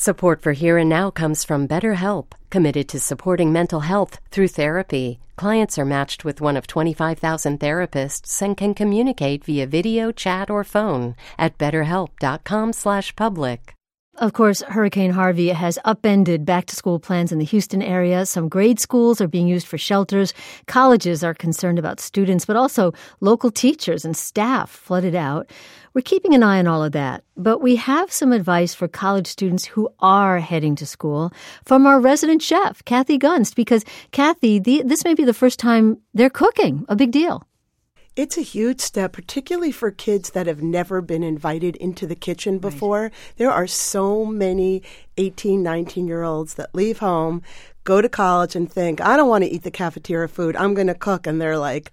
Support for Here and Now comes from BetterHelp, committed to supporting mental health through therapy. Clients are matched with one of 25,000 therapists and can communicate via video, chat, or phone at betterhelp.com/public. Of course, Hurricane Harvey has upended back-to-school plans in the Houston area. Some grade schools are being used for shelters. Colleges are concerned about students, but also local teachers and staff flooded out. We're keeping an eye on all of that. But we have some advice for college students who are heading to school from our resident chef, Kathy Gunst, because, Kathy, this may be the first time they're cooking. A big deal. It's a huge step, particularly for kids that have never been invited into the kitchen before. Right. There are so many 18, 19-year-olds that leave home, go to college and think, I don't want to eat the cafeteria food. I'm going to cook. And they're like,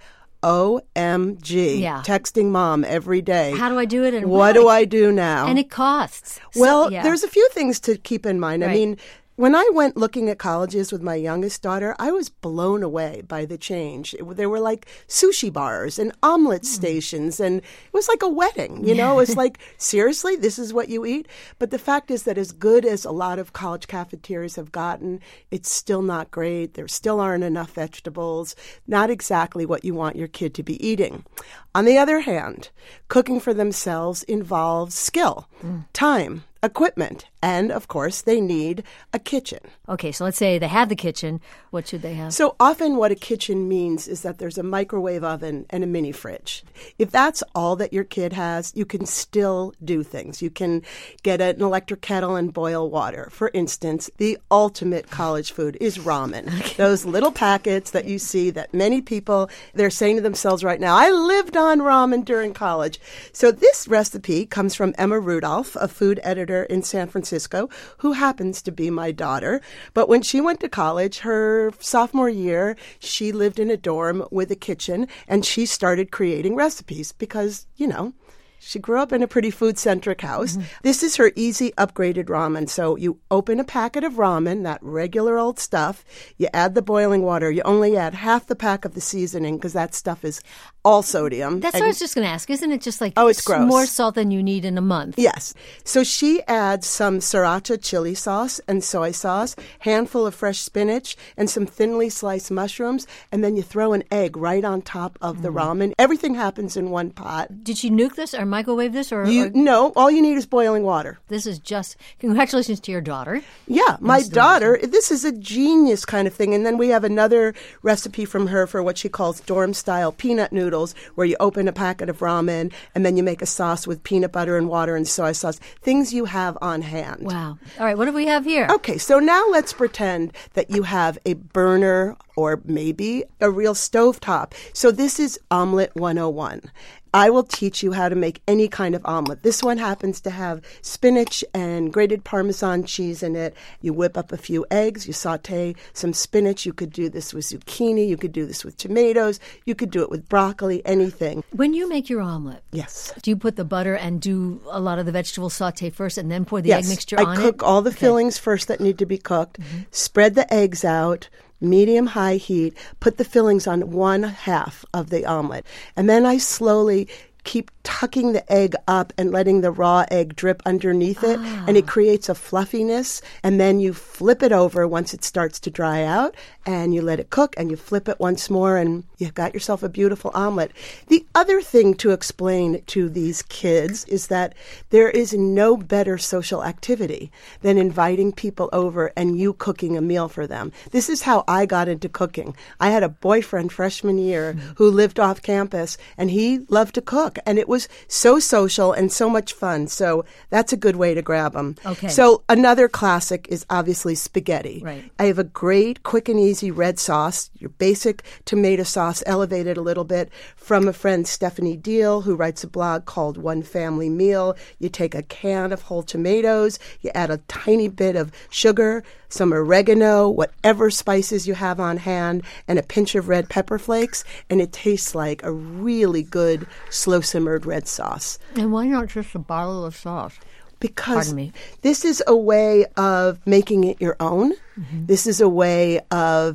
OMG, texting mom every day. How do I do it? And what do I do now? And it costs. Well, there's a few things to keep in mind. Right. I mean, when I went looking at colleges with my youngest daughter, I was blown away by the change. There were like sushi bars and omelet stations, and it was like a wedding, you know? It was like, seriously, this is what you eat? But the fact is that as good as a lot of college cafeterias have gotten, it's still not great. There still aren't enough vegetables, not exactly what you want your kid to be eating. On the other hand, cooking for themselves involves skill, time, equipment, and, of course, they need a kitchen. Okay, so let's say they have the kitchen. What should they have? So often what a kitchen means is that there's a microwave oven and a mini fridge. If that's all that your kid has, you can still do things. You can get an electric kettle and boil water. For instance, the ultimate college food is ramen. Okay. Those little packets that you see that many people, they're saying to themselves right now, I lived on ramen during college. So this recipe comes from Emma Rudolph, a food editor in San Francisco, who happens to be my daughter. But when she went to college, her sophomore year, she lived in a dorm with a kitchen, and she started creating recipes because, you know, she grew up in a pretty food-centric house. Mm-hmm. This is her easy upgraded ramen. So you open a packet of ramen, that regular old stuff. You add the boiling water. You only add half the pack of the seasoning because that stuff is all sodium. That's what I was just going to ask. Isn't it just like it's gross. More salt than you need in a month? Yes. So she adds some sriracha chili sauce and soy sauce, handful of fresh spinach, and some thinly sliced mushrooms, and then you throw an egg right on top of the ramen. Everything happens in one pot. Did she nuke this or microwave this? No, all you need is boiling water. This is just, congratulations to your daughter. Yeah, my daughter, this is a genius kind of thing. And then we have another recipe from her for what she calls dorm-style peanut noodles, where you open a packet of ramen and then you make a sauce with peanut butter and water and soy sauce, things you have on hand. Wow. All right, what do we have here? Okay, so now let's pretend that you have a burner or maybe a real stovetop. So this is Omelet 101. I will teach you how to make any kind of omelet. This one happens to have spinach and grated Parmesan cheese in it. You whip up a few eggs. You saute some spinach. You could do this with zucchini. You could do this with tomatoes. You could do it with broccoli, anything. When you make your omelet, yes, do you put the butter and do a lot of the vegetable saute first and then pour the egg mixture on it? I cook all the fillings first that need to be cooked. Mm-hmm. Spread the eggs out. Medium-high heat, put the fillings on one half of the omelet. And then I slowly keep tucking the egg up and letting the raw egg drip underneath it, and it creates a fluffiness. And then you flip it over once it starts to dry out, and you let it cook, and you flip it once more, and you've got yourself a beautiful omelet. The other thing to explain to these kids is that there is no better social activity than inviting people over and you cooking a meal for them. This is how I got into cooking. I had a boyfriend freshman year who lived off campus, and he loved to cook, and it was so social and so much fun. So that's a good way to grab them. Okay. So another classic is obviously spaghetti. Right. I have a great, quick and easy red sauce, your basic tomato sauce, elevated a little bit, from a friend, Stephanie Deal, who writes a blog called One Family Meal. You take a can of whole tomatoes, you add a tiny bit of sugar, some oregano, whatever spices you have on hand, and a pinch of red pepper flakes, and it tastes like a really good slow-simmered red sauce. And why not just a bottle of sauce? Because this is a way of making it your own. Mm-hmm. This is a way of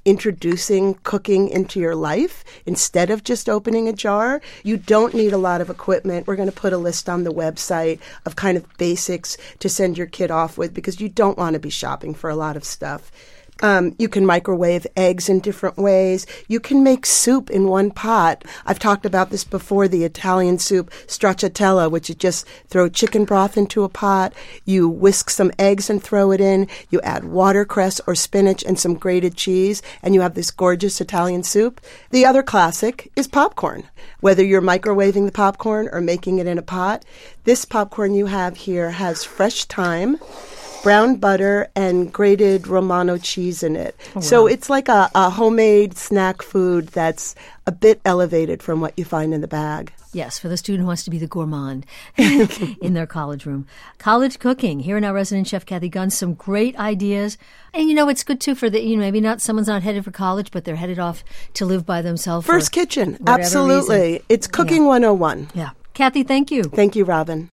introducing cooking into your life instead of just opening a jar. You don't need a lot of equipment. We're going to put a list on the website of kind of basics to send your kid off with because you don't want to be shopping for a lot of stuff. You can microwave eggs in different ways. You can make soup in one pot. I've talked about this before, the Italian soup stracciatella, which you just throw chicken broth into a pot. You whisk some eggs and throw it in. You add watercress or spinach and some grated cheese, and you have this gorgeous Italian soup. The other classic is popcorn. Whether you're microwaving the popcorn or making it in a pot, this popcorn you have here has fresh thyme, brown butter, and grated Romano cheese in it. Oh, wow. So it's like a homemade snack food that's a bit elevated from what you find in the bag. Yes, for the student who wants to be the gourmand in their college room. College cooking. Here in our resident chef, Kathy Gunn, some great ideas. And, it's good, too, for maybe someone's not headed for college, but they're headed off to live by themselves. First kitchen. Absolutely. Reason. It's Cooking 101. Yeah. Kathy, thank you. Thank you, Robin.